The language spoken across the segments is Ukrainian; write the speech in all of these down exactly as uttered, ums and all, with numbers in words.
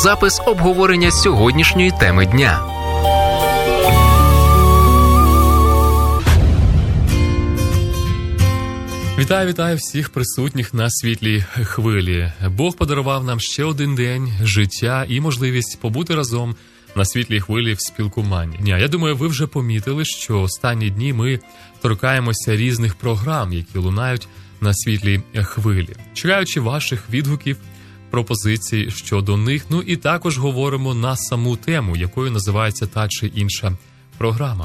запис обговорення сьогоднішньої теми дня. Вітаю, вітаю всіх присутніх на світлій хвилі. Бог подарував нам ще один день життя і можливість побути разом на світлій хвилі в спілкуванні. Я думаю, ви вже помітили, що останні дні ми торкаємося різних програм, які лунають на світлій хвилі. Чекаючи ваших відгуків, пропозицій щодо них, ну і також говоримо на саму тему, якою називається та чи інша програма.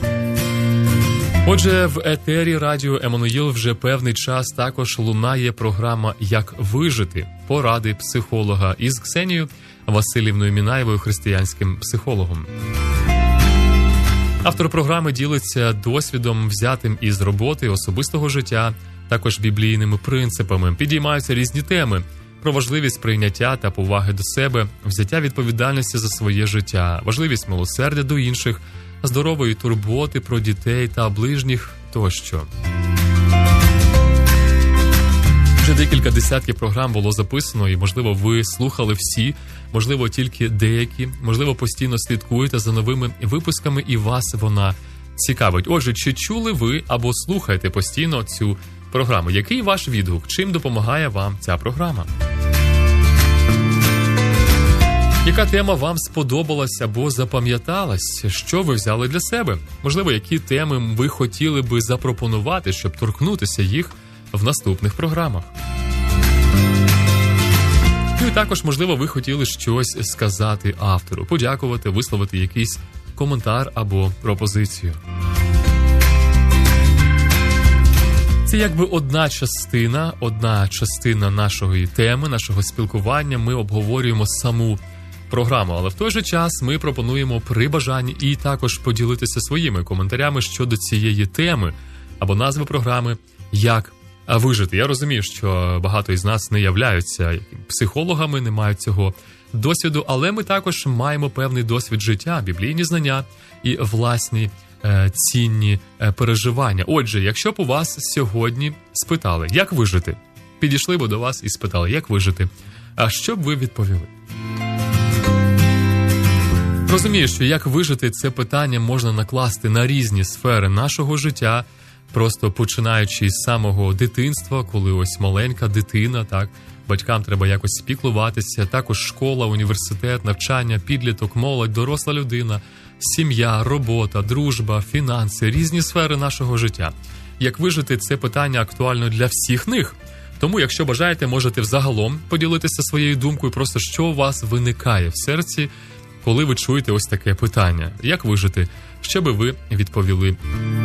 Отже, в етері Радіо Еммануїл вже певний час також лунає програма «Як вижити» – поради психолога із Ксенією Василівною Мінаєвою, християнським психологом. Автор програми ділиться досвідом, взятим із роботи, особистого життя, також біблійними принципами. Підіймаються різні теми про важливість прийняття та поваги до себе, взяття відповідальності за своє життя, важливість милосердя до інших, здорової турботи про дітей та ближніх тощо. Вже декілька десятків програм було записано, і, можливо, ви слухали всі, можливо, тільки деякі, можливо, постійно слідкуєте за новими випусками, і вас вона цікавить. Отже, чи чули ви або слухаєте постійно цю програму? Який ваш відгук? Чим допомагає вам ця програма? Яка тема вам сподобалась або запам'яталась? Що ви взяли для себе? Можливо, які теми ви хотіли би запропонувати, щоб торкнутися їх в наступних програмах? Ну і також, можливо, ви хотіли щось сказати автору, подякувати, висловити якийсь коментар або пропозицію. Це якби одна частина, одна частина нашої теми, нашого спілкування. Ми обговорюємо саму програму, але в той же час ми пропонуємо при бажанні і також поділитися своїми коментарями щодо цієї теми або назви програми «Як вижити». Я розумію, що багато із нас не являються психологами, не мають цього досвіду, але ми також маємо певний досвід життя, біблійні знання і власні е, цінні е, переживання. Отже, якщо б у вас сьогодні спитали, як вижити, підійшли б до вас і спитали, як вижити, а що б ви відповіли? Розумію, що як вижити, це питання можна накласти на різні сфери нашого життя, просто починаючи з самого дитинства, коли ось маленька дитина, так, батькам треба якось спіклуватися, також школа, університет, навчання, підліток, молодь, доросла людина, сім'я, робота, дружба, фінанси, різні сфери нашого життя. Як вижити, це питання актуально для всіх них. Тому, якщо бажаєте, можете взагалом поділитися своєю думкою, просто що у вас виникає в серці, коли ви чуєте ось таке питання. Як вижити? Що би ви відповіли?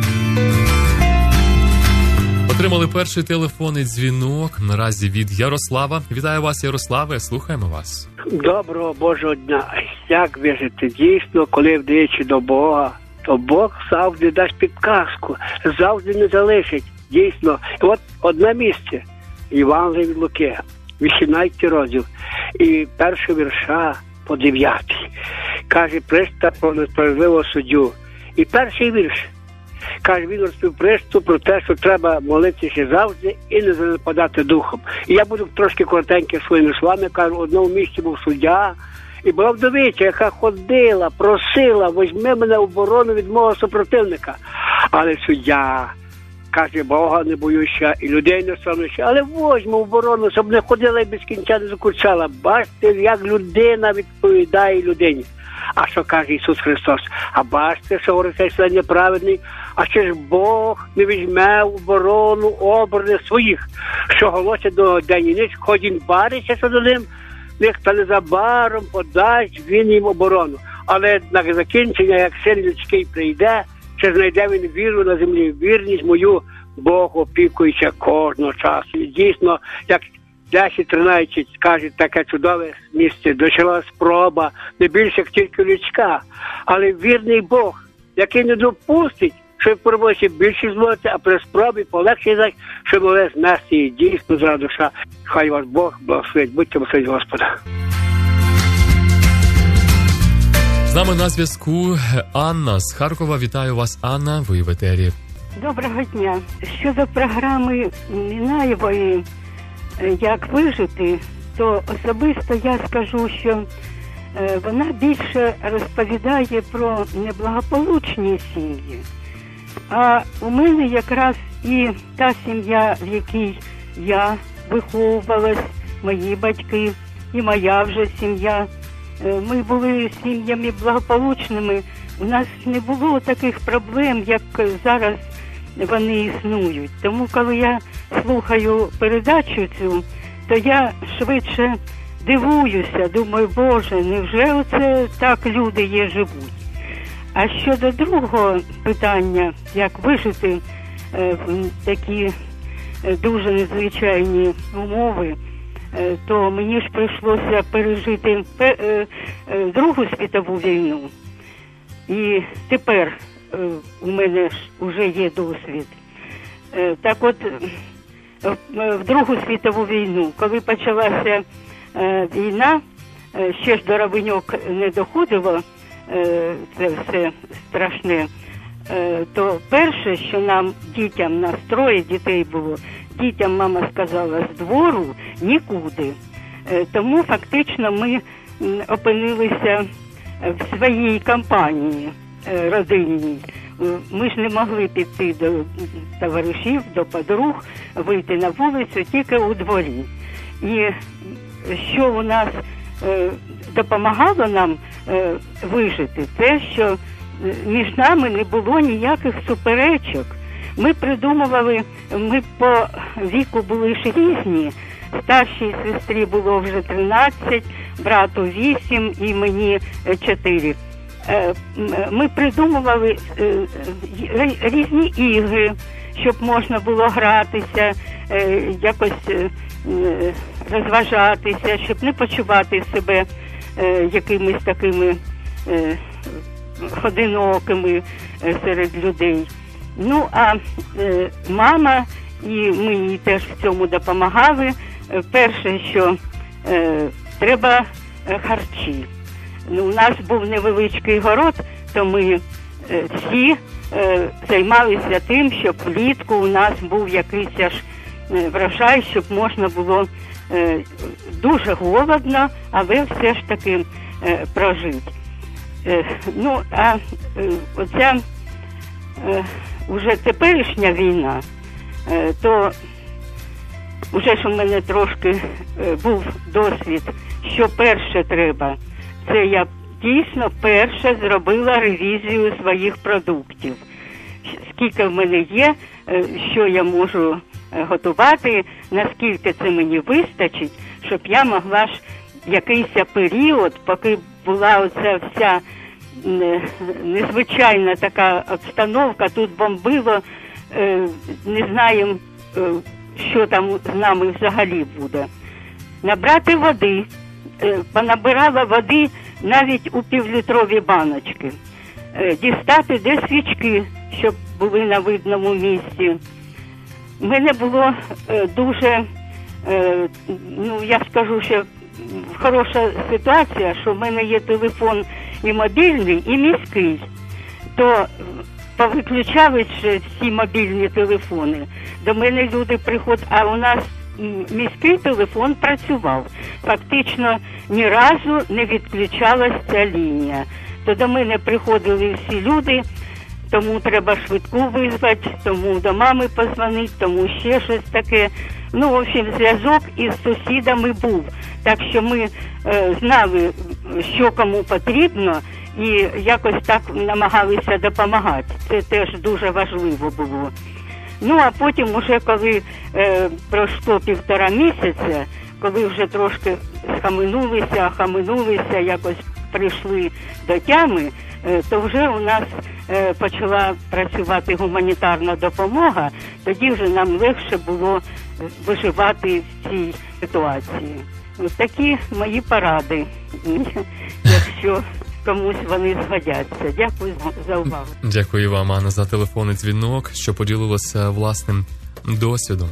Отримали перший телефонний дзвінок наразі від Ярослава. Вітаю вас, Ярославе, слухаємо вас. Доброго Божого дня. Як вижити? Дійсно, коли вдаючи до Бога, то Бог завжди дасть підказку, завжди не залишить. Дійсно. І от одне місце. Євангелія від Луки, вісімнадцятий розділ. І перший вірша по дев'ятий. Каже, пристав про несправедливого суддю. І перший вірш. Каже, він розповів приступ про те, що треба молитися завжди і не занепадати духом. І я буду трошки коротенько своїми словами. Кажу, в одному місці був суддя, і була вдовиця, яка ходила, просила, візьми мене в оборону від мого супротивника. Але суддя каже, Бога не боюся і людей не стануся, але возьму в оборону, щоб не ходила і без кінця не закурчала. Бачите, як людина відповідає людині. А що каже Ісус Христос? А бачите, що говорить що неправедний? А чи ж Бог не візьме в оборону обраних своїх, що голосять до день і ніч, хоч він бариться, що до ним, них та незабаром подасть він їм оборону. Але на закінчення, як син людський прийде, чи знайде він віру на землі, вірність мою, Бог опікується кожного часу. І дійсно, як десять тринадцять каже, таке чудове місце, дочала спроба, не більше, як тільки людська. Але вірний Бог, який не допустить, що пробується більше злоти, а при спробі полегшить, що може знести її дійсно зра душа. Хай вас Бог благословить. Будьте благословені Господа. З нами на зв'язку Анна з Харкова. Вітаю вас, Анна, ви в етері. Доброго дня. Щодо програми Мінаєвої «Як вижити», то особисто я скажу, що вона більше розповідає про неблагополучні сім'ї. А у мене якраз і та сім'я, в якій я виховувалась, мої батьки, і моя вже сім'я. Ми були сім'ями благополучними. У нас не було таких проблем, як зараз вони існують. Тому, коли я слухаю передачу цю, то я швидше дивуюся, думаю, Боже, невже оце так люди є живуть? А щодо другого питання, як вижити е, в такі е, дуже незвичайні умови, е, то мені ж прийшлося пережити пе, е, е, Другу світову війну. І тепер е, у мене ж вже є досвід. Е, так от, е, в Другу світову війну, коли почалася е, війна, е, ще ж до Равеньок не доходило, е, це все страшне, е, то перше, що нам, дітям, нас троє дітей було, дітям мама сказала, з двору нікуди. Е, тому фактично ми опинилися в своїй компанії е, родинній. Ми ж не могли піти до товаришів, до подруг, вийти на вулицю тільки у дворі. І що у нас е, допомагало нам е, вижити, те, що між нами не було ніяких суперечок. Ми придумували, ми по віку були ж різні. Старшій сестрі було вже тринадцять, брату вісім і мені чотири. Ми придумували різні ігри, щоб можна було гратися, якось розважатися, щоб не почувати себе якимись такими одинокими серед людей. Ну, а мама, і ми їй теж в цьому допомагали. Перше, що е, треба харчі. Ну, у нас був невеличкий город, то ми е, всі е, займалися тим, щоб влітку у нас був якийсь аж е, врожай, щоб можна було е, дуже голодно, але все ж таки е, прожити. Е, ну, а е, оця е, уже теперішня війна, е, то уже ж у мене трошки е, був досвід, що перше треба. Це я дійсно перше зробила ревізію своїх продуктів. Скільки в мене є, е, що я можу е, готувати, наскільки це мені вистачить, щоб я могла ж якийсь період, поки була оця вся е, незвичайна така обстановка, тут бомбило, е, не знаємо, е, що там з нами взагалі буде. Набрати води, понабирала води навіть у півлітрові баночки. Дістати де свічки, щоб були на видному місці. У мене було дуже, ну я скажу, що хороша ситуація, що в мене є телефон і мобільний, і міський. То повиключали всі мобільні телефони. До мене люди приходять, а у нас міський телефон працював. Фактично ні разу не відключалася ця лінія. То до мене приходили всі люди, тому треба швидку визвати, тому до мами позвонити, тому ще щось таке. Ну, в общем, зв'язок із сусідами був. Так що ми е, знали, що кому потрібно, і якось так намагалися допомагати. Це теж дуже важливо було. Ну, а потім уже коли е, пройшло півтора місяця, коли вже трошки схаменулися, хаменулися, якось прийшли до тями, е, то вже у нас е, почала працювати гуманітарна допомога, тоді вже нам легше було виживати в цій ситуації. Ось такі мої поради, якщо комусь вони згодяться. Дякую за увагу. Дякую вам, Анна, за телефонний дзвінок, що поділилася власним досвідом.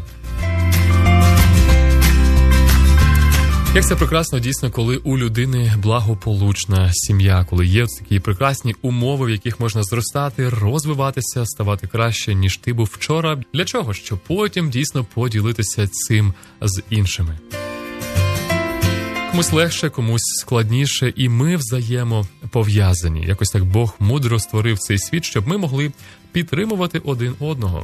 Як це прекрасно, дійсно, коли у людини благополучна сім'я, коли є такі прекрасні умови, в яких можна зростати, розвиватися, ставати краще, ніж ти був вчора. Для чого? Щоб потім дійсно поділитися цим з іншими. Комусь легше, комусь складніше, і ми взаємопов'язані. Якось так Бог мудро створив цей світ, щоб ми могли підтримувати один одного.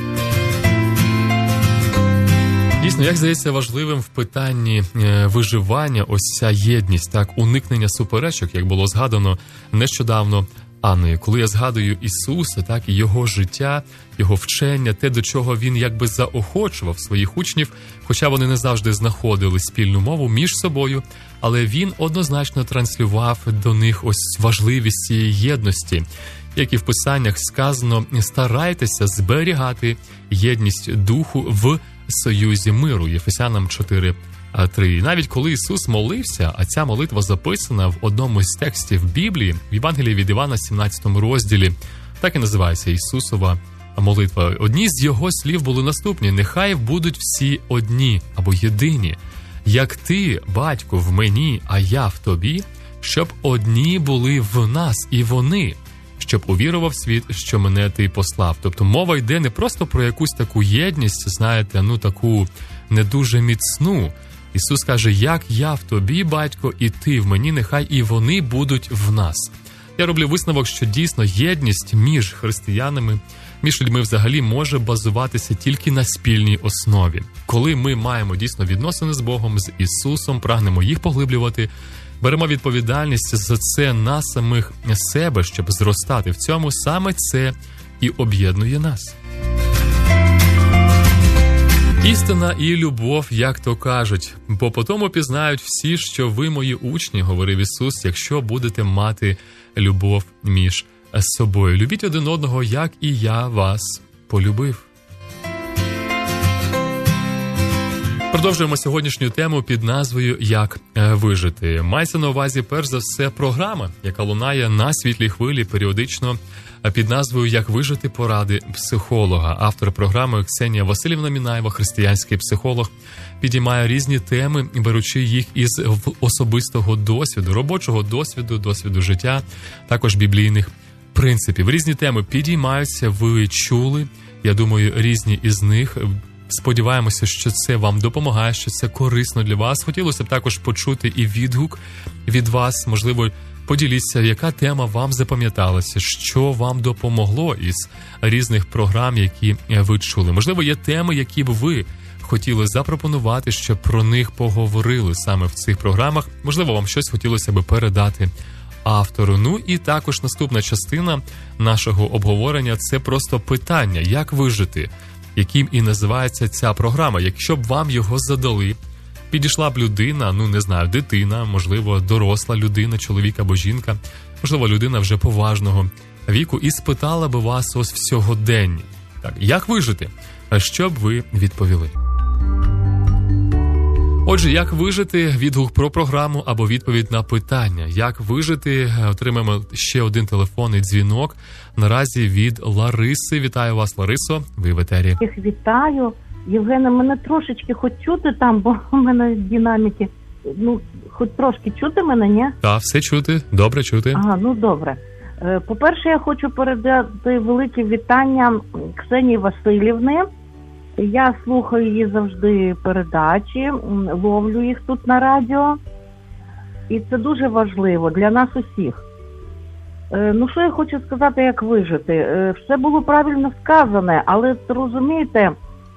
Дійсно, як здається, важливим в питанні виживання ось ця єдність, так, уникнення суперечок, як було згадано нещодавно Анною. Коли я згадую Ісуса, так, і Його життя, Його вчення, те, до чого Він якби заохочував своїх учнів, хоча вони не завжди знаходили спільну мову між собою, але Він однозначно транслював до них ось важливість цієї єдності. Як і в Писаннях сказано, старайтеся зберігати єдність духу в союзі миру, Єфесянам чотири три. І навіть коли Ісус молився, а ця молитва записана в одному з текстів Біблії, в Євангелії від Івана, сімнадцятому розділі, так і називається Ісусова молитва. Одні з Його слів були наступні: «Нехай будуть всі одні або єдині, як ти, Батько, в мені, а я в тобі, щоб одні були в нас і вони, щоб увірував світ, що мене ти послав». Тобто мова йде не просто про якусь таку єдність, знаєте, ну таку не дуже міцну. Ісус каже: «Як я в тобі, Батько, і ти в мені, нехай і вони будуть в нас». Я роблю висновок, що дійсно єдність між християнами, між людьми взагалі може базуватися тільки на спільній основі. Коли ми маємо дійсно відносини з Богом, з Ісусом, прагнемо їх поглиблювати, беремо відповідальність за це на самих себе, щоб зростати в цьому, саме це і об'єднує нас. Істина і любов, як то кажуть, бо по тому пізнають всі, що ви мої учні, говорив Ісус, якщо будете мати любов між собою. Любіть один одного, як і я вас полюбив. Продовжуємо сьогоднішню тему під назвою «Як вижити». Мається на увазі, перш за все, програма, яка лунає на світлій хвилі періодично під назвою «Як вижити. Поради психолога». Автор програми Ксенія Василівна Мінаєва, християнський психолог, підіймає різні теми, беручи їх із особистого досвіду, робочого досвіду, досвіду життя, також біблійних принципів. Різні теми підіймаються, ви чули, я думаю, різні із них. Сподіваємося, що це вам допомагає, що це корисно для вас. Хотілося б також почути і відгук від вас. Можливо, поділіться, яка тема вам запам'яталася, що вам допомогло із різних програм, які ви чули. Можливо, є теми, які б ви хотіли запропонувати, щоб про них поговорили саме в цих програмах. Можливо, вам щось хотілося б передати автору. Ну і також наступна частина нашого обговорення – це просто питання, як вижити, яким і називається ця програма. Якщо б вам його задали, підійшла б людина, ну не знаю, дитина, можливо, доросла людина, чоловік або жінка, можливо, людина вже поважного віку, і спитала б вас ось в сьогоденні. Так, як вижити? А що б ви відповіли? Отже, як вижити, відгук про програму або відповідь на питання. Як вижити, отримаємо ще один телефонний дзвінок. Наразі від Лариси. Вітаю вас, Ларисо, ви в етері. Їх вітаю. Євгене, мене трошечки хоч чути там, бо у мене динаміки. Ну, хоч трошки чути мене, ні? Так, все чути, добре чути. Ага, ну добре. По-перше, я хочу передати велике вітання Ксенії Василівни. Я слухаю її завжди передачі, ловлю їх тут на радіо. І це дуже важливо для нас усіх. Ну, що я хочу сказати, як вижити? Все було правильно сказане, але, розумієте,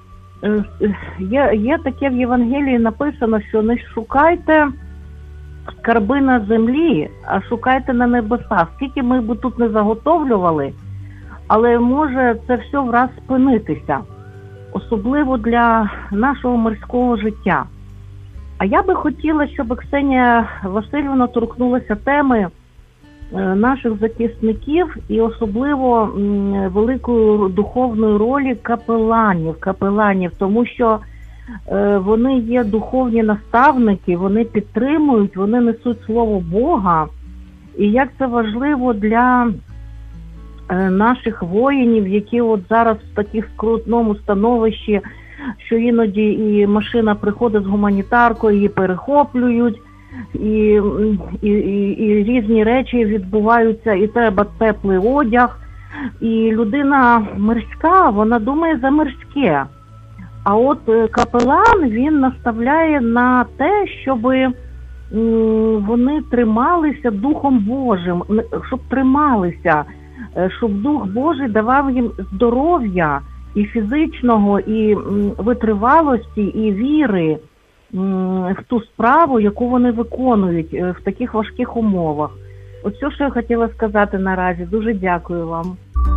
є, є таке в Євангелії написано, що не шукайте скарби на землі, а шукайте на небесах. Скільки ми б тут не заготовлювали, але може це все враз спинитися. Особливо для нашого мирського життя. А я би хотіла, щоб Ксенія Васильівна торкнулася теми наших захисників і особливо великої духовної ролі капеланів, капеланів, тому що вони є духовні наставники, вони підтримують, вони несуть слово Бога. І як це важливо для наших воїнів, які от зараз в таких скрутному становищі, що іноді і машина приходить з гуманітаркою, її перехоплюють, і, і, і, і різні речі відбуваються, і треба теплий одяг. І людина мирська, вона думає за мирське. А от капелан, він наставляє на те, щоб вони трималися Духом Божим, щоб трималися, щоб Дух Божий давав їм здоров'я і фізичного, і витривалості, і віри в ту справу, яку вони виконують в таких важких умовах. Ось все, що я хотіла сказати наразі. Дуже дякую вам.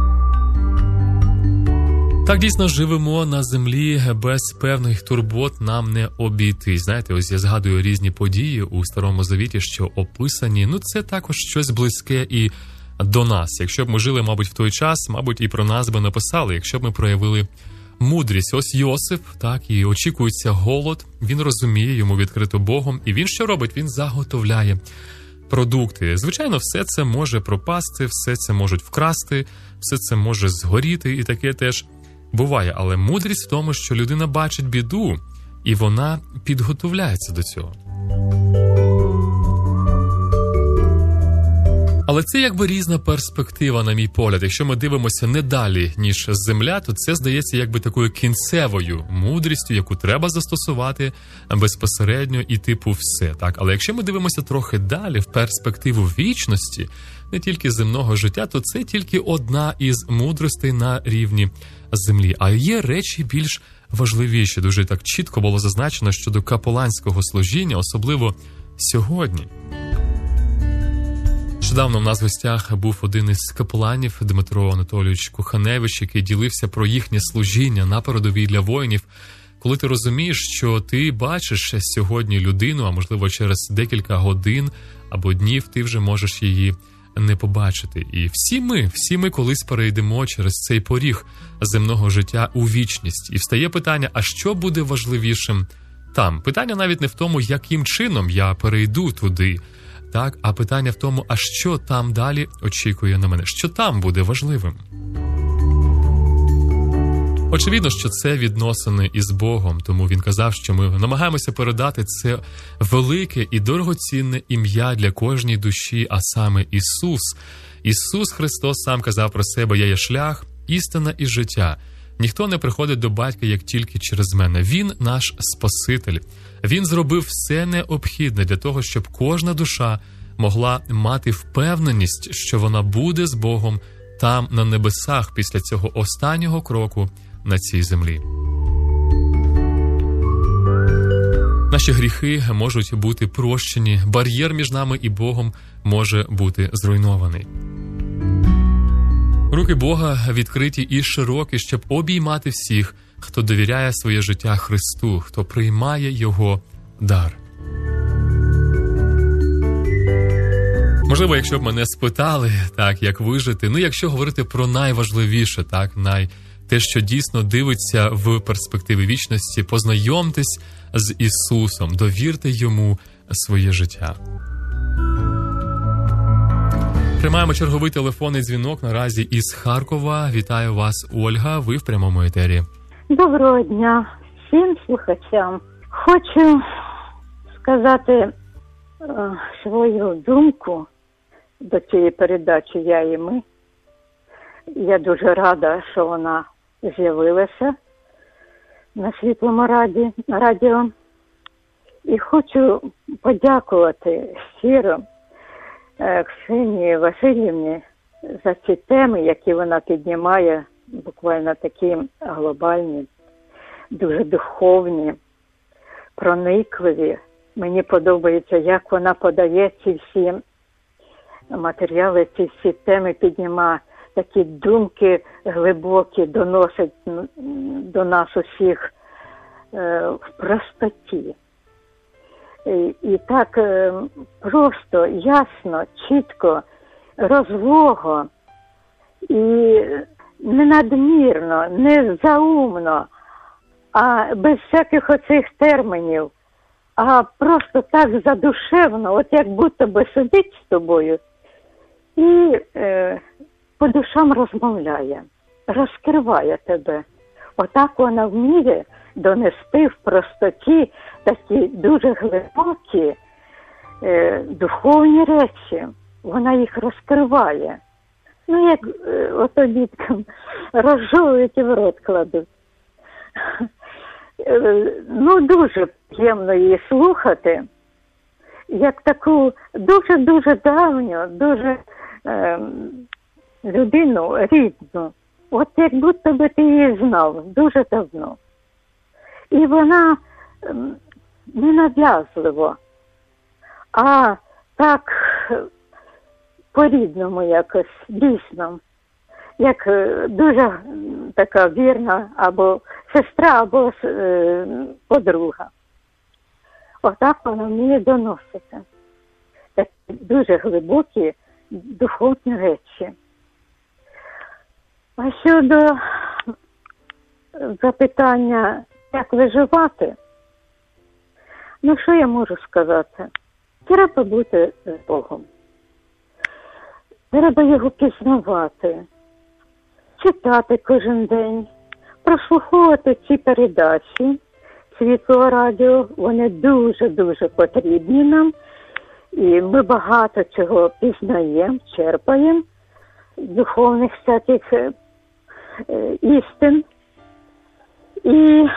Так, дійсно, живемо на землі, без певних турбот нам не обійтись. Знаєте, ось я згадую різні події у Старому Завіті, що описані. Ну, це також щось близьке і до нас. Якщо б ми жили, мабуть, в той час, мабуть, і про нас би написали, якщо б ми проявили мудрість. Ось Йосип, так, і очікується голод, він розуміє, йому відкрито Богом, і він що робить? Він заготовляє продукти. Звичайно, все це може пропасти, все це можуть вкрасти, все це може згоріти, і таке теж буває. Але мудрість в тому, що людина бачить біду, і вона підготовляється до цього. Але це якби різна перспектива, на мій погляд. Якщо ми дивимося не далі, ніж земля, то це здається якби такою кінцевою мудрістю, яку треба застосувати безпосередньо і типу все. Так? Але якщо ми дивимося трохи далі, в перспективу вічності, не тільки земного життя, то це тільки одна із мудростей на рівні землі. А є речі більш важливіші. Дуже так чітко було зазначено щодо капеланського служіння, особливо сьогодні. Нещодавно в нас в гостях був один із капеланів, Дмитро Анатолійович Куханевич, який ділився про їхнє служіння на передовій для воїнів. Коли ти розумієш, що ти бачиш сьогодні людину, а можливо через декілька годин або днів ти вже можеш її не побачити. І всі ми, всі ми колись перейдемо через цей поріг земного життя у вічність. І встає питання, а що буде важливішим там? Питання навіть не в тому, яким чином я перейду туди, так, а питання в тому, а що там далі очікує на мене? Що там буде важливим? Очевидно, що це відносини із Богом, тому він казав, що ми намагаємося передати це велике і дорогоцінне ім'я для кожній душі, а саме Ісус. Ісус Христос сам казав про себе: «Я є шлях, істина і життя. Ніхто не приходить до Батька, як тільки через мене». Він наш Спаситель. Він зробив все необхідне для того, щоб кожна душа могла мати впевненість, що вона буде з Богом там, на небесах, після цього останнього кроку на цій землі. Наші гріхи можуть бути прощені, бар'єр між нами і Богом може бути зруйнований. Руки Бога відкриті і широкі, щоб обіймати всіх, хто довіряє своє життя Христу, хто приймає Його дар. Можливо, якщо б мене спитали, так, як вижити, ну, якщо говорити про найважливіше, так, най... те, що дійсно дивиться в перспективі вічності, познайомтесь з Ісусом, довірте Йому своє життя. Приймаємо черговий телефонний дзвінок наразі із Харкова. Вітаю вас, Ольга, ви в прямому етері. Доброго дня всім слухачам. Хочу сказати е, свою думку до цієї передачі «Я і ми». Я дуже рада, що вона з'явилася на Світлому раді, радіо. І хочу подякувати щиро Ксенії Васильівні за ці теми, які вона піднімає, буквально такі глобальні, дуже духовні, проникливі. Мені подобається, як вона подає ці всі матеріали, ці всі теми піднімає, такі думки глибокі доносить до нас усіх е, в простоті. І, і так е, просто, ясно, чітко, розлого і не надмірно, не заумно, а без всяких оцих термінів, а просто так задушевно, от як будто би сидить з тобою і е, по душам розмовляє, розкриває тебе. Отак вона вміє донести в простоті такі дуже глибокі е, духовні речі. Вона їх розкриває. Ну, як е, ото діткам розжовують і в рот кладуть. Е, ну, дуже приємно її слухати. як таку дуже-дуже давню, дуже е, людину рідну. От як будто би ти її знав дуже давно. І вона е, не нав'язливо, а так по-рідному якось, дійсно. Як е, дуже така вірна або сестра, або е, подруга. Отак вона вміє доносити. Такі дуже глибокі духовні речі. А щодо запитання, як виживати, ну що я можу сказати? Треба бути з Богом. Треба його пізнавати, читати кожен день, прослуховувати ці передачі Світлого радіо. Вони дуже-дуже потрібні нам. І ми багато чого пізнаємо, черпаємо, духовних всяких е, істин. І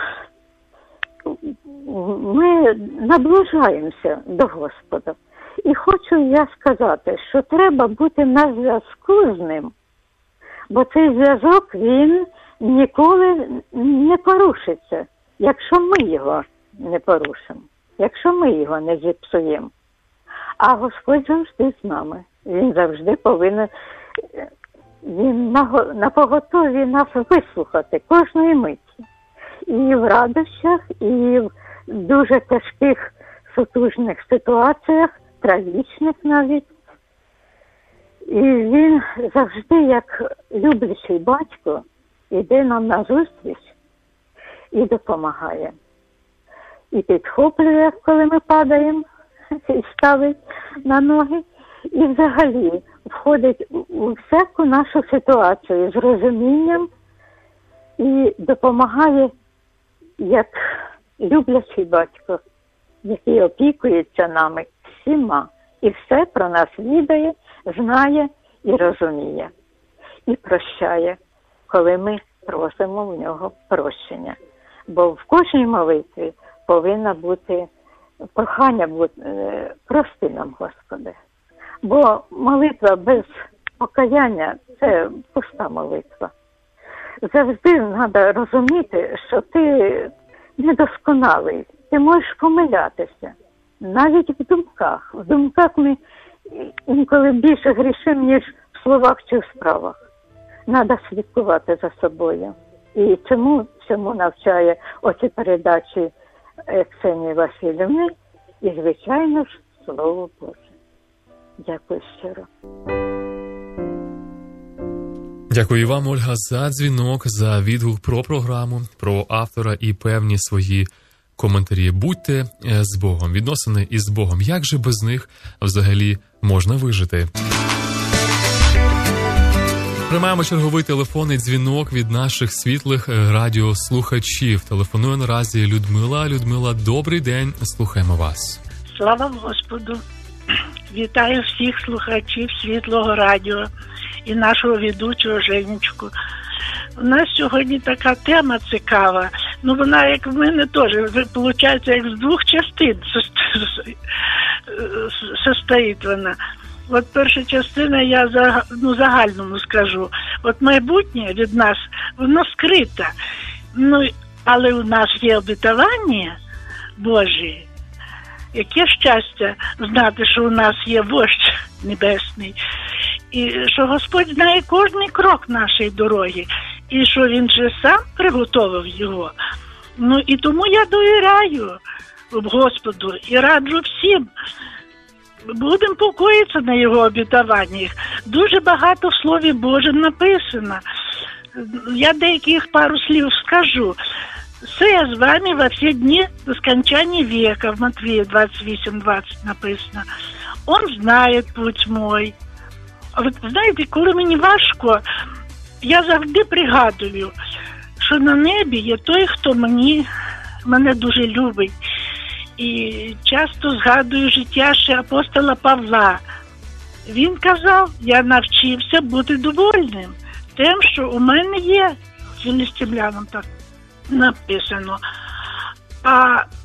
ми наближаємося до Господа. І хочу я сказати, що треба бути на зв'язку з ним, бо цей зв'язок, він ніколи не порушиться, якщо ми його не порушимо, якщо ми його не зіпсуємо. А Господь завжди з нами. Він завжди повинен, він на, на поготові нас вислухати кожної миті. І в радощах, і в дуже тяжких, сутужних ситуаціях, трагічних навіть. І він завжди, як люблячий батько, йде нам на зустріч і допомагає. І підхоплює, коли ми падаємо, і ставить на ноги. І взагалі входить у всяку нашу ситуацію з розумінням і допомагає, як люблячий батько, який опікується нами всіма. І все про нас відає, знає і розуміє. І прощає, коли ми просимо в нього прощення. Бо в кожній молитві повинна бути прохання бути, прости нам, Господи. Бо молитва без покаяння – це пуста молитва. Завжди треба розуміти, що ти недосконалий, ти можеш помилятися. Навіть в думках. В думках ми інколи більше грішимо, ніж в словах чи в справах. Треба слідкувати за собою. І цьому, цьому навчає оці передачі Ксенії Васильівни і, звичайно ж, Слово Боже. Дякую щиро. Дякую вам, Ольга, за дзвінок, за відгук про програму, про автора і певні свої коментарі. Будьте з Богом, відносини із Богом. Як же без них взагалі можна вижити? Приймаємо черговий телефонний дзвінок від наших світлих радіослухачів. Телефонує наразі Людмила. Людмила, добрий день, слухаємо вас. Слава Господу! Вітаю всіх слухачів Світлого радіо і нашого ведучого Женечку. У нас сьогодні така тема цікава. Ну, вона, як в мене теж, виходить, як з двох частин состоїть вона. От перша частина, я за, ну, загальному скажу. От майбутнє від нас, воно скрите. Ну, але у нас є обітування Божі. Яке щастя знати, що у нас є вождь небесний. І що Господь знає кожний крок нашої дороги. І що Він же сам приготовив його. Ну, і тому я довіряю Господу і раджу всім. Будемо покоїтися на його обітуваннях. Дуже багато в Слові Божому написано. Я деяких пару слів скажу. «Все я з вами во всі дні до скончання века», в Матвія двадцять вісім двадцять написано. «Он знає путь мой». А ви знаєте, коли мені важко, я завжди пригадую, що на небі є той, хто мені, мене дуже любить. І часто згадую життя ще апостола Павла. Він казав, я навчився бути довольним тим, що у мене є, філістимлянам так написано. А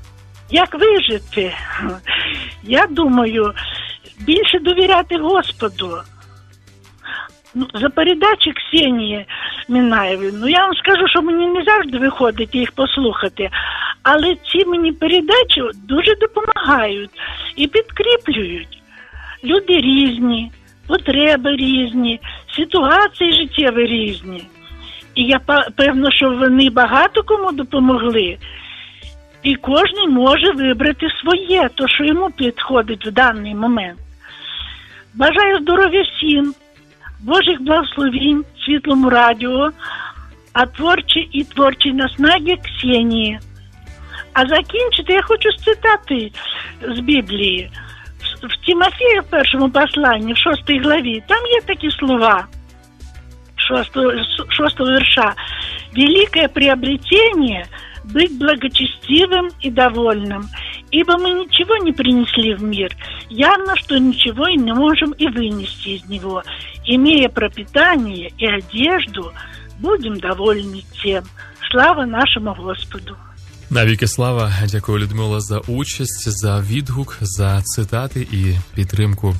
Як вижити? Я думаю, більше довіряти Господу. Ну, за передачі Ксенії Мінаєвої, ну я вам скажу, що мені не завжди виходить їх послухати, але ці мені передачі дуже допомагають і підкріплюють. Люди різні, потреби різні, ситуації життєві різні. І я певна, що вони багато кому допомогли. І кожен може вибрати своє, то, що йому підходить в даний момент. Бажаю здоров'я всім, Божих благословень Світлому радіо, а творчі і творчі наснаги Ксенії. А закінчити я хочу з цитати з Біблії. В Тимофея в першому посланні, в шостій главі, там є такі слова, шостого, шостого верша. «Великое приобретение – быть благочестивым и довольным, ибо мы ничего не принесли в мир, явно, что ничего и не можем и вынести из него. Имея пропитание и одежду, будем довольны тем. Слава нашему Господу». Навіки слава. Дякую, Людмила, за участь, за відгук, за цитати і підтримку.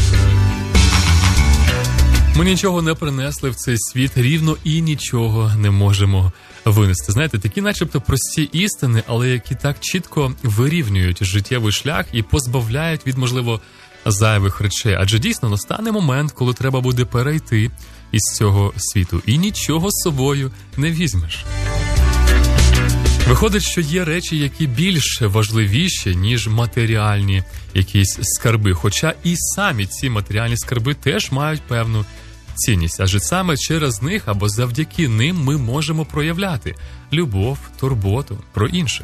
Ми нічого не принесли в цей світ, рівно і нічого не можемо винести. Знаєте, такі начебто прості істини, але які так чітко вирівнюють життєвий шлях і позбавляють від, можливо, зайвих речей. Адже дійсно настане момент, коли треба буде перейти із цього світу. І нічого з собою не візьмеш. Виходить, що є речі, які більш важливіші, ніж матеріальні якісь скарби. Хоча і самі ці матеріальні скарби теж мають певну цінність. Адже саме через них або завдяки ним ми можемо проявляти любов, турботу про інших.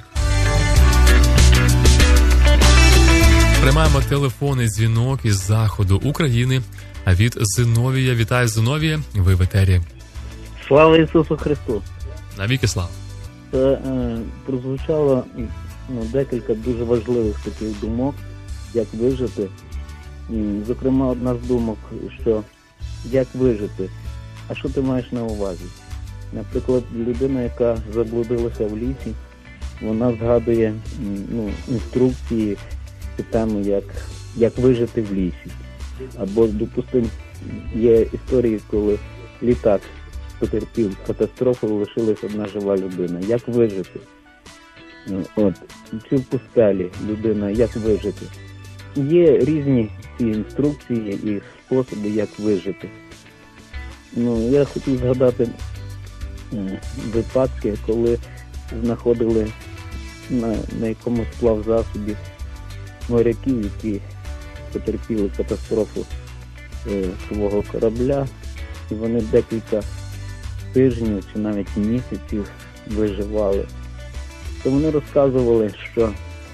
Приймаємо телефонний дзвінок із заходу України. А від Зиновія. Вітаю, Зиновія. Ви в етері. Слава Ісусу Христу! Навіки слава! Це е, прозвучало ну, декілька дуже важливих таких думок, як вижити. І, зокрема, одна з думок, що як вижити, а що ти маєш на увазі? Наприклад, людина, яка заблудилася в лісі, вона згадує ну, інструкції по тему, як, як вижити в лісі. Або, допустимо, є історії, коли літак потерпів катастрофу, лишилась одна жива людина. Як вижити? От, чи в пустелі людина, як вижити? Є різні ці інструкції і способи, як вижити. Ну, я хотів згадати випадки, коли знаходили на, на якомусь плавзасобі моряків, які потерпіли катастрофу е, свого корабля, і вони декілька тижнів чи навіть місяців виживали. То вони розказували, що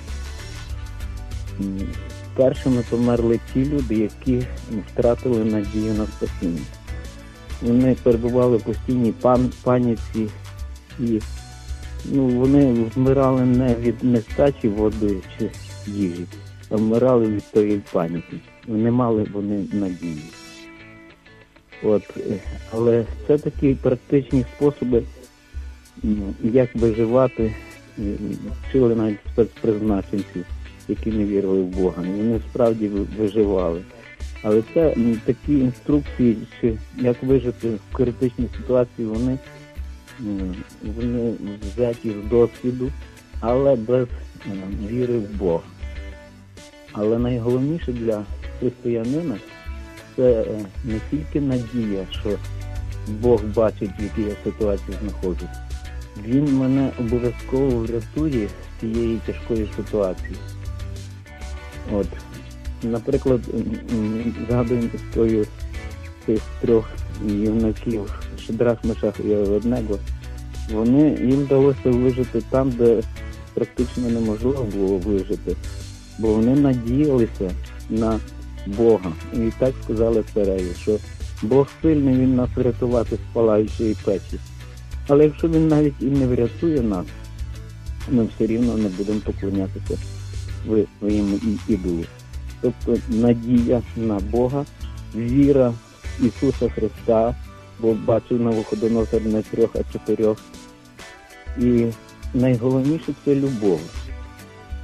м, першими померли ті люди, які втратили надію на спасіння. Вони перебували в постійній пан, паніці і ну, вони вмирали не від нестачі води чи їжі, а вмирали від тої паніки. Не мали вони надії. От, але це такі практичні способи, як виживати, вчили навіть спецпризначенців, які не вірили в Бога. І вони справді виживали. Але це такі інструкції, чи як вижити в критичній ситуації, вони, вони взяті з досвіду, але без віри в Бога. Але найголовніше для християнина це не тільки надія, що Бог бачить, в якій я ситуації знаходжусь. Він мене обов'язково врятує з цієї тяжкої ситуації. От. Наприклад, згадуємо історію цих трьох юнаків Шадрах, Мешах і Аведнего. Вони, їм вдалося вижити там, де практично неможливо було вижити, бо вони надіялися на Бога. І так сказали цареві, що Бог сильний, Він нас врятувати з палаючої печі. Але якщо Він навіть і не врятує нас, ми все рівно не будемо поклонятися своєму ідолу. Тобто надія на Бога, віра в Ісуса Христа, бо бачив Навуходоносор не трьох, а чотирьох. І найголовніше – це любов.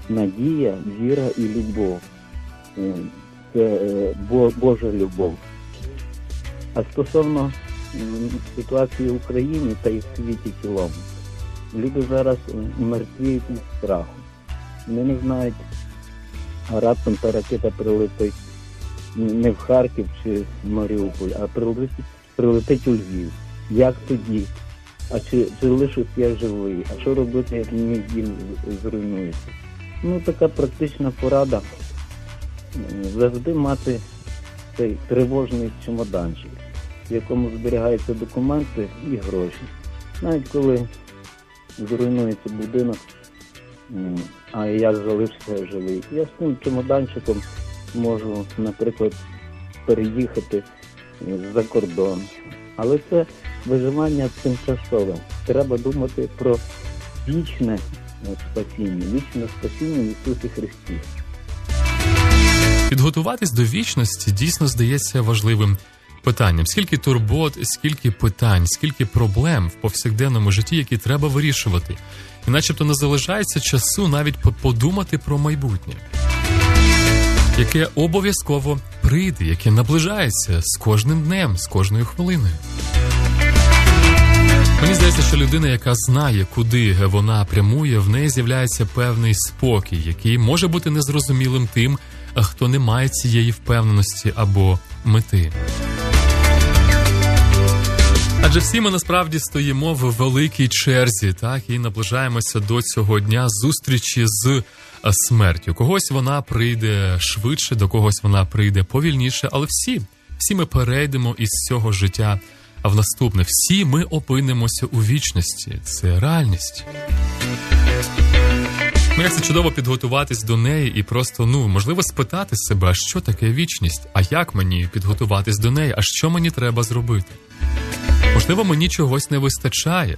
надія, віра і любов. Це Божа любов. А стосовно ситуації в Україні та й в світі в цілому, люди зараз мертвіють від страху. Вони не знають, а раптом та ракета прилетить не в Харків чи в Маріуполь, а прилетить, прилетить у Львів. Як тоді? А чи, чи лишусь я живий? А що робити, як мій дім зруйнується? Ну, така практична порада. Завжди мати цей тривожний чемоданчик, в якому зберігаються документи і гроші. Навіть коли зруйнується будинок, а я залишився живий, я з цим чемоданчиком можу, наприклад, переїхати за кордон. Але це виживання тимчасове. Треба думати про вічне спасіння, вічне спасіння в Ісусі Христі. Підготуватись до вічності дійсно здається важливим питанням. Скільки турбот, скільки питань, скільки проблем в повсякденному житті, які треба вирішувати. І начебто не залишається часу навіть подумати про майбутнє, яке обов'язково прийде, яке наближається з кожним днем, з кожною хвилиною. Мені здається, що людина, яка знає, куди вона прямує, в неї з'являється певний спокій, який може бути незрозумілим тим, хто не має цієї впевненості або мети. Адже всі ми насправді стоїмо в великій черзі, так, і наближаємося до цього дня зустрічі з смертю. Когось вона прийде швидше, до когось вона прийде повільніше, але всі, всі ми перейдемо із цього життя в наступне. Всі ми опинимося у вічності. Це реальність. Ну, як це чудово підготуватись до неї і просто, ну, можливо, спитати себе, а що таке вічність? А як мені підготуватись до неї? А що мені треба зробити? Можливо, мені чогось не вистачає.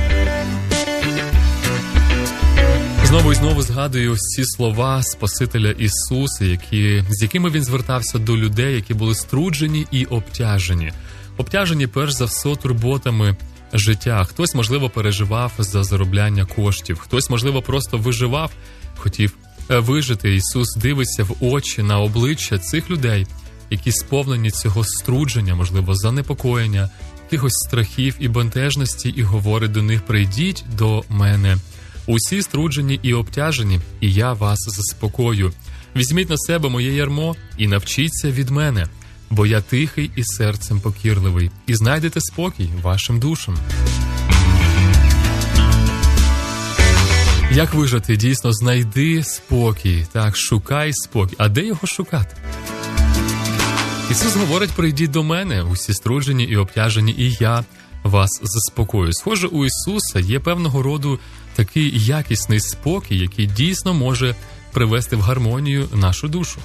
Знову і знову згадую ось ці слова Спасителя Ісуса, які, з якими Він звертався до людей, які були струджені і обтяжені. Обтяжені, перш за все, турботами життя. Хтось, можливо, переживав за заробляння коштів. Хтось, можливо, просто виживав, хотів вижити. Ісус дивиться в очі, на обличчя цих людей, які сповнені цього струдження, можливо, занепокоєння, якихось страхів і бентежності, і говорить до них: прийдіть до мене. Усі струджені і обтяжені, і я вас заспокою. Візьміть на себе моє ярмо і навчіться від мене, бо я тихий і серцем покірливий, і знайдете спокій вашим душам. Як вижити? Дійсно, знайди спокій, так, шукай спокій. А де його шукати? Ісус говорить: прийдіть до мене, усі струджені і обтяжені, і я вас заспокою. Схоже, у Ісуса є певного роду такий якісний спокій, який дійсно може привести в гармонію нашу душу.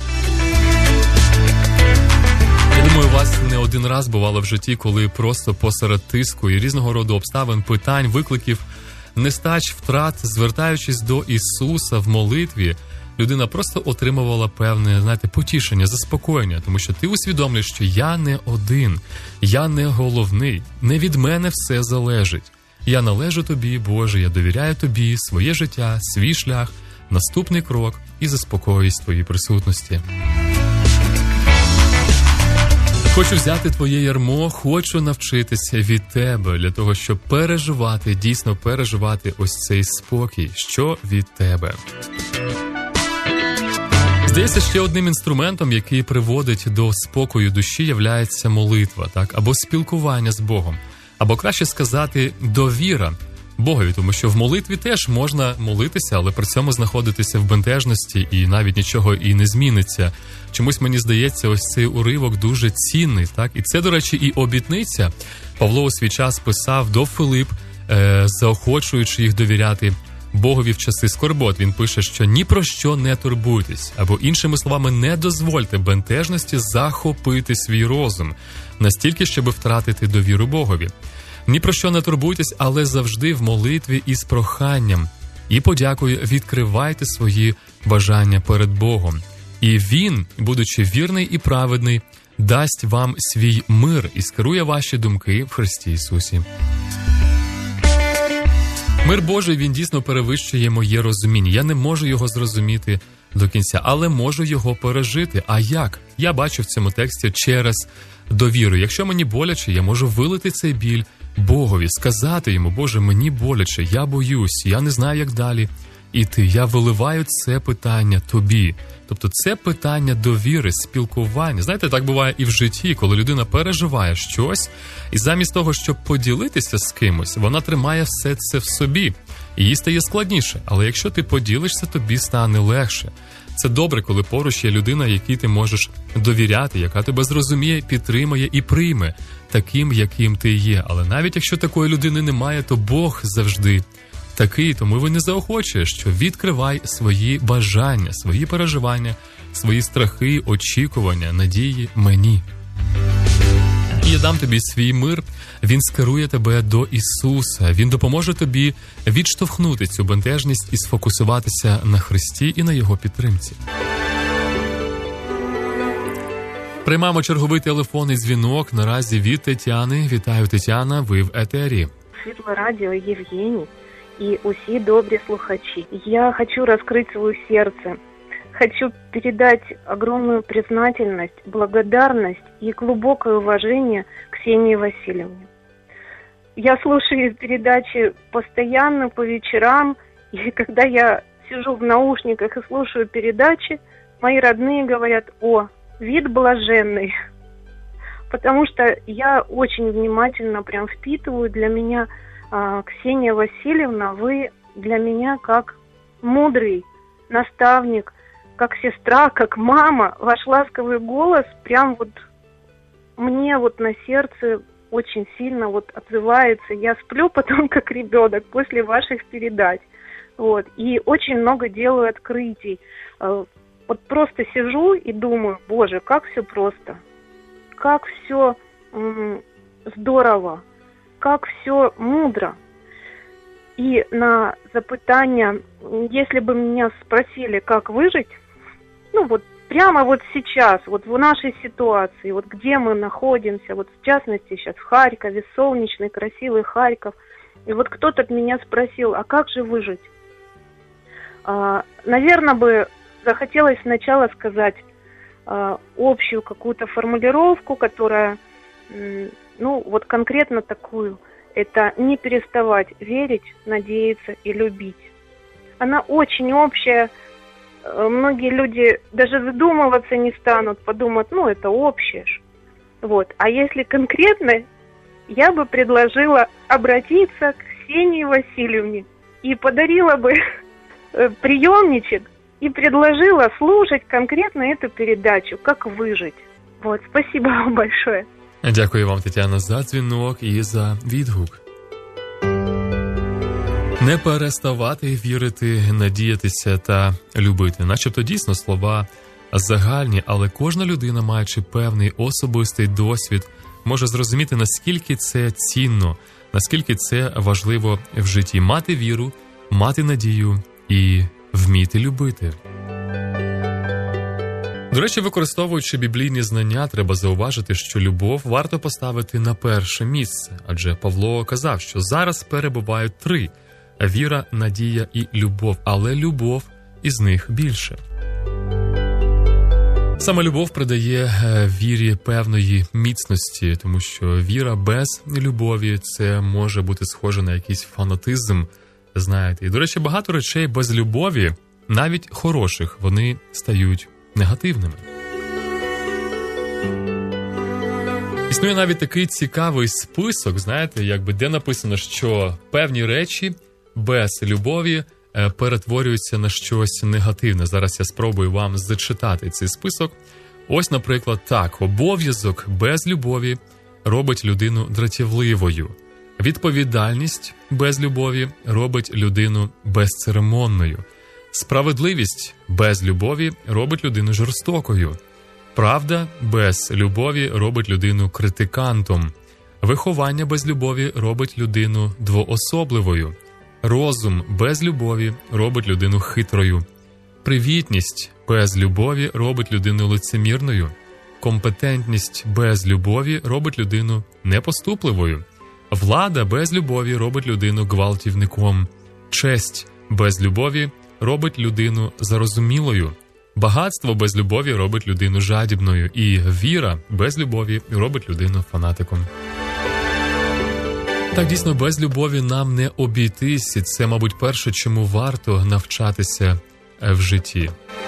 Я думаю, у вас не один раз бувало в житті, коли просто посеред тиску і різного роду обставин, питань, викликів, нестач, втрат, звертаючись до Ісуса в молитві, людина просто отримувала певне, знаєте, потішення, заспокоєння, тому що ти усвідомлюєш, що я не один, я не головний, не від мене все залежить. Я належу тобі, Боже, я довіряю тобі своє життя, свій шлях, наступний крок і заспокоюсь в твоїй присутності. Хочу взяти твоє ярмо, хочу навчитися від тебе для того, щоб переживати, дійсно переживати ось цей спокій, що від тебе. Здається, ще одним інструментом, який приводить до спокою душі, являється молитва, так, або спілкування з Богом, або краще сказати, довіра Богові, тому що в молитві теж можна молитися, але при цьому знаходитися в бентежності і навіть нічого і не зміниться. Чомусь мені здається, ось цей уривок дуже цінний, так? І це, до речі, і обітниця. Павло у свій час писав до Филип, е, заохочуючи їх довіряти Богові в часи скорбот. Він пише, що ні про що не турбуйтесь, або іншими словами, не дозвольте бентежності захопити свій розум, настільки, щоб втратити довіру Богові. Ні про що не турбуйтесь, але завжди в молитві із проханням і подякою відкривайте свої бажання перед Богом. І Він, будучи вірний і праведний, дасть вам свій мир і скерує ваші думки в Христі Ісусі. Мир Божий, він дійсно перевищує моє розуміння. Я не можу його зрозуміти до кінця, але можу його пережити. А як? Я бачу в цьому тексті через довіру. Якщо мені боляче, я можу вилити цей біль Богові, сказати йому: Боже, мені боляче, я боюсь, я не знаю, як далі іти. Я виливаю це питання тобі. Тобто це питання довіри, спілкування. Знаєте, так буває і в житті, коли людина переживає щось, і замість того, щоб поділитися з кимось, вона тримає все це в собі. І їй стає складніше. Але якщо ти поділишся, тобі стане легше. Це добре, коли поруч є людина, якій ти можеш довіряти, яка тебе зрозуміє, підтримає і прийме таким, яким ти є. Але навіть якщо такої людини немає, то Бог завжди такий. Тому він не заохочує, що відкривай свої бажання, свої переживання, свої страхи, очікування, надії мені. І я дам тобі свій мир, він скерує тебе до Ісуса, він допоможе тобі відштовхнути цю бентежність і сфокусуватися на Христі і на Його підтримці. Приймаємо черговий телефонний дзвінок наразі від Тетяни. Вітаю, Тетяна, ви в етері. Світле радіо, Євгеній і усі добрі слухачі. Я хочу розкрити своє серце. Хочу передать огромную признательность, благодарность и глубокое уважение Ксении Васильевне. Я слушаю передачи постоянно по вечерам, и когда я сижу в наушниках и слушаю передачи, мои родные говорят: «О, вид блаженный». Потому что я очень внимательно прям впитываю. Для меня, Ксения Васильевна, вы для меня как мудрый наставник, как сестра, как мама. Ваш ласковый голос прям вот мне вот на сердце очень сильно вот отзывается. Я сплю потом как ребенок после ваших передач. Вот. И очень много делаю открытий. Вот просто сижу и думаю: Боже, как все просто, как все м- здорово, как все мудро. И на запытание, если бы меня спросили, как выжить, ну вот прямо вот сейчас, вот в нашей ситуации, вот где мы находимся, вот в частности сейчас в Харькове, солнечный, красивый Харьков, и вот кто-то от меня спросил: а как же выжить? А, наверное, бы захотелось сначала сказать а, общую какую-то формулировку, которая, ну вот конкретно такую: это не переставать верить, надеяться и любить. Она очень общая. Многие люди даже задумываться не станут, подумают: ну, это общее ж. Вот. А если конкретно, я бы предложила обратиться к Ксении Васильевне и подарила бы приемничек и предложила слушать конкретно эту передачу «Как выжить». Вот. Спасибо вам большое. Дякую вам, Тетяна, за дзвінок і за відгук. Не переставати вірити, надіятися та любити. Начебто дійсно слова загальні, але кожна людина, маючи певний особистий досвід, може зрозуміти, наскільки це цінно, наскільки це важливо в житті. Мати віру, мати надію і вміти любити. До речі, використовуючи біблійні знання, треба зауважити, що любов варто поставити на перше місце. Адже Павло казав, що зараз перебувають три – віра, надія і любов, але любов із них більше. Саме любов придає вірі певної міцності, тому що віра без любові – це може бути схоже на якийсь фанатизм, знаєте. І, до речі, багато речей без любові, навіть хороших, вони стають негативними. Існує навіть такий цікавий список, знаєте, якби де написано, що певні речі без любові перетворюються на щось негативне. Зараз я спробую вам зачитати цей список. Ось, наприклад, так. Обов'язок без любові робить людину дратівливою. Відповідальність без любові робить людину безцеремонною. Справедливість без любові робить людину жорстокою. Правда без любові робить людину критикантом. Виховання без любові робить людину двоособливою. Розум без любові робить людину хитрою. Привітність без любові робить людину лицемірною. Компетентність без любові робить людину непоступливою. Влада без любові робить людину гвалтівником. Честь без любові робить людину зарозумілою. Багатство без любові робить людину жадібною. І віра без любові робить людину фанатиком. Так, дійсно, без любові нам не обійтись. І це, мабуть, перше, чому варто навчатися в житті.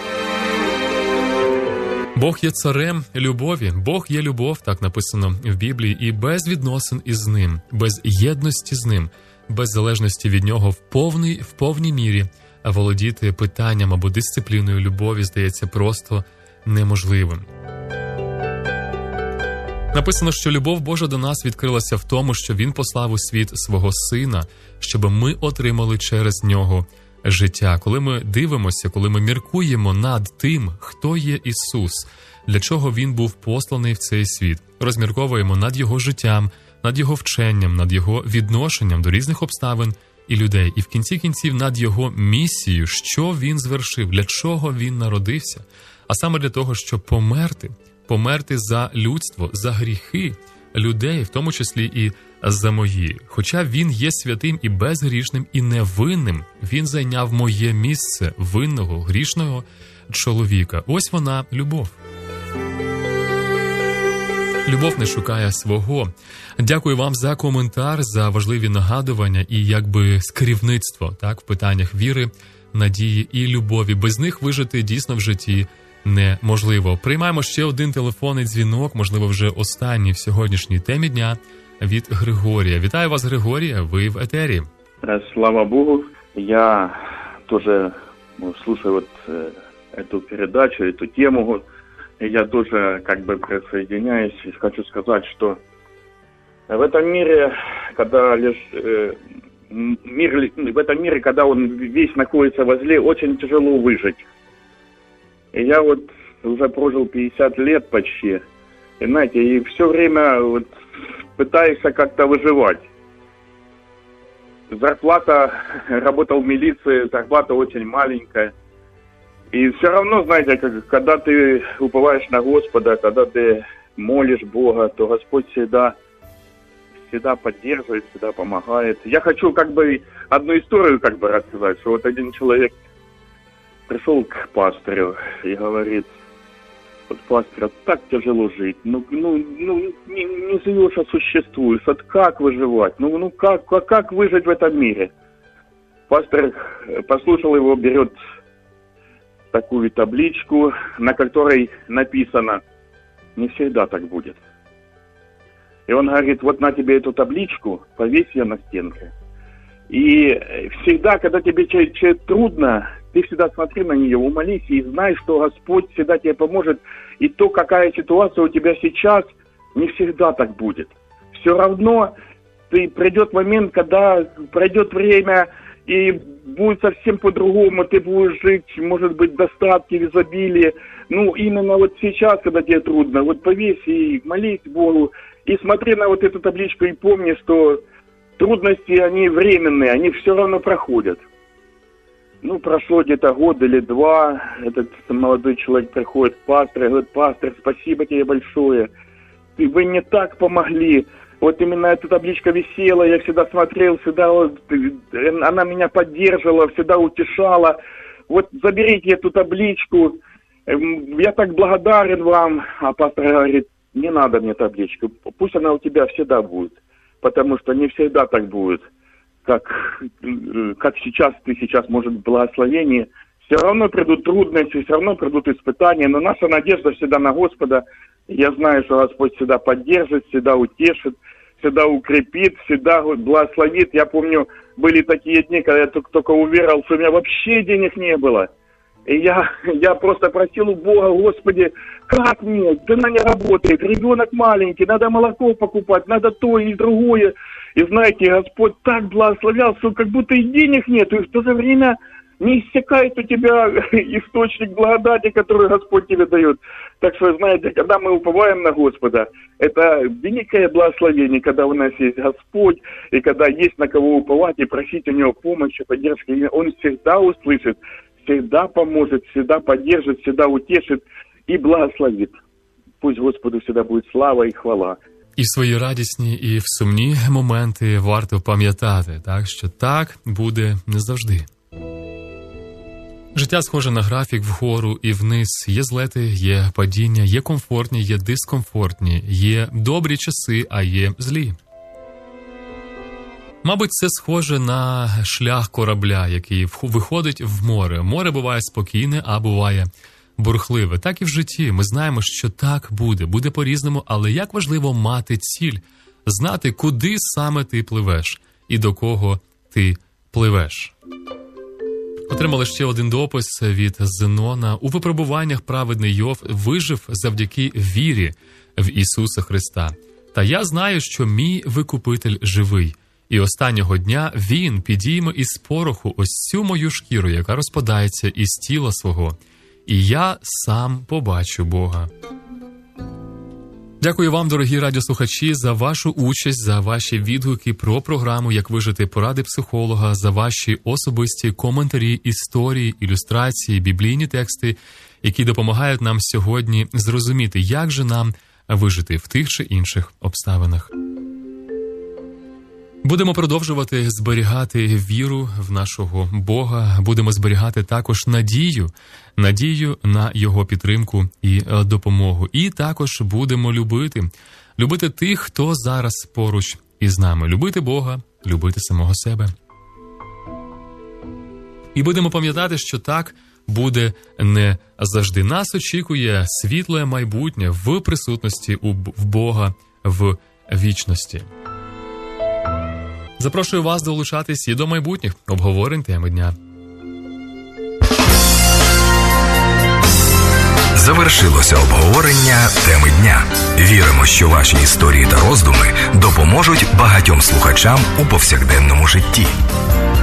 Бог є царем любові. Бог є любов, так написано в Біблії. І без відносин із ним, без єдності з ним, без залежності від нього в повній, в повній мірі володіти питанням або дисципліною любові здається просто неможливим. Написано, що любов Божа до нас відкрилася в тому, що Він послав у світ свого Сина, щоб ми отримали через Нього життя. Коли ми дивимося, коли ми міркуємо над тим, хто є Ісус, для чого Він був посланий в цей світ, розмірковуємо над Його життям, над Його вченням, над Його відношенням до різних обставин і людей, і в кінці кінців над Його місією, що Він звершив, для чого Він народився, а саме для того, щоб померти, померти за людство, за гріхи людей, в тому числі і за мої. Хоча Він є святим і безгрішним, і невинним, Він зайняв моє місце винного, грішного чоловіка. Ось вона, любов. Любов не шукає свого. Дякую вам за коментар, за важливі нагадування і якби скерівництво, так, в питаннях віри, надії і любові. Без них вижити дійсно в житті неможливо. Приймаємо ще один телефонний дзвінок, можливо, вже останній в сьогоднішній темі дня, від Григорія. Вітаю вас, Григорія, ви в етері. Слава Богу, я тоже слушаю вот эту передачу, эту тему. Я тоже как бы присоединяюсь и хочу сказать, что в этом мире, когда лишь э, мир, в этом мире, когда он весь находится возле, очень тяжело выжить. И я вот уже прожил пятьдесят лет почти, и знаете, и все время вот пытаешься как-то выживать. Зарплата, работал в милиции, зарплата очень маленькая. И все равно, знаете, как, когда ты уповаешь на Господа, когда ты молишь Бога, то Господь всегда, всегда поддерживает, всегда помогает. Я хочу как бы одну историю как бы рассказать, что вот один человек пришел к пастырю и говорит: вот, пастор, так тяжело жить, ну, ну, ну не, не живешь, а существуешь, вот как выживать, ну, ну как, как, как выжить в этом мире? Пастор послушал его, берет такую табличку, на которой написано: не всегда так будет. И он говорит: вот на тебе эту табличку, повесь ее на стенке. И всегда, когда тебе чуть-чуть трудно, ты всегда смотри на нее, умолись и знай, что Господь всегда тебе поможет. И то, какая ситуация у тебя сейчас, не всегда так будет. Все равно ты, придет момент, когда пройдет время, и будет совсем по-другому, ты будешь жить, может быть, в достатке, в изобилии. Ну, именно вот сейчас, когда тебе трудно, вот повесь и молись Богу, и смотри на вот эту табличку, и помни, что трудности, они временные, они все равно проходят. Ну, прошло где-то год или два, этот молодой человек приходит к пастору и говорит: пастор, спасибо тебе большое, вы мне так помогли. Вот именно эта табличка висела, я всегда смотрел, всегда вот, она меня поддерживала, всегда утешала. Вот заберите эту табличку, я так благодарен вам. А пастор говорит: не надо мне табличку, пусть она у тебя всегда будет, потому что не всегда так будет, как, как сейчас, ты сейчас, может, в благословении. Все равно придут трудности, все равно придут испытания, но наша надежда всегда на Господа. Я знаю, что Господь всегда поддержит, всегда утешит, всегда укрепит, всегда благословит. Я помню, были такие дни, когда я только, только уверовал, что у меня вообще денег не было. И я, я просто просил у Бога: Господи, как мне? Жена не работает, ребенок маленький, надо молоко покупать, надо то и другое. И знаете, Господь так благословлял, что как будто и денег нет, и в то же время не иссякает у тебя источник благодати, который Господь тебе дает. Так что, знаете, когда мы уповаем на Господа, это великое благословение, когда у нас есть Господь, и когда есть на кого уповать и просить у Него помощи, поддержки. Он всегда услышит, всегда поможет, всегда поддержит, всегда утешит и благословит. Пусть Господу всегда будет слава и хвала. І в свої радісні, і в сумні моменти варто пам'ятати, так, що так буде не завжди. Життя схоже на графік вгору і вниз. Є злети, є падіння, є комфортні, є дискомфортні, є добрі часи, а є злі. Мабуть, це схоже на шлях корабля, який виходить в море. Море буває спокійне, а буває бурхливе. Так і в житті. Ми знаємо, що так буде, буде по-різному, але як важливо мати ціль, знати, куди саме ти пливеш і до кого ти пливеш. Отримали ще один допис від Зенона. У випробуваннях праведний Йов вижив завдяки вірі в Ісуса Христа. Та я знаю, що мій Викупитель живий. І останнього дня Він підійме із пороху ось цю мою шкіру, яка розпадається із тіла свого. І я сам побачу Бога. Дякую вам, дорогі радіослухачі, за вашу участь, за ваші відгуки про програму «Як вижити поради психолога», за ваші особисті коментарі, історії, ілюстрації, біблійні тексти, які допомагають нам сьогодні зрозуміти, як же нам вижити в тих чи інших обставинах. Будемо продовжувати зберігати віру в нашого Бога, будемо зберігати також надію, надію на Його підтримку і допомогу. І також будемо любити, любити тих, хто зараз поруч із нами, любити Бога, любити самого себе. І будемо пам'ятати, що так буде не завжди. Нас очікує світле майбутнє в присутності в Бога в вічності. Запрошую вас долучатись і до майбутніх обговорень теми дня. Завершилося обговорення теми дня. Віримо, що ваші історії та роздуми допоможуть багатьом слухачам у повсякденному житті.